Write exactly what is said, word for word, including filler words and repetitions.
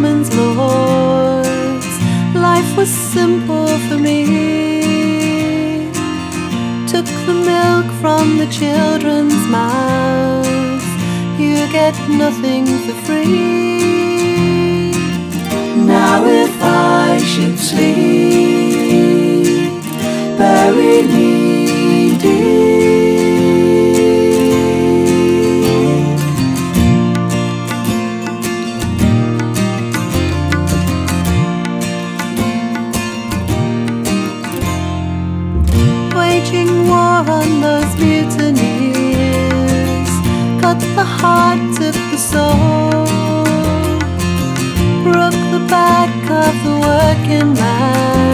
women's lords. Life was simple for me. Took the milk from the children's mouths. You get nothing for free. Now if I should sleep, bury me deep. Waging war on those mutineers cut the heart of the soul, broke the back of the working man.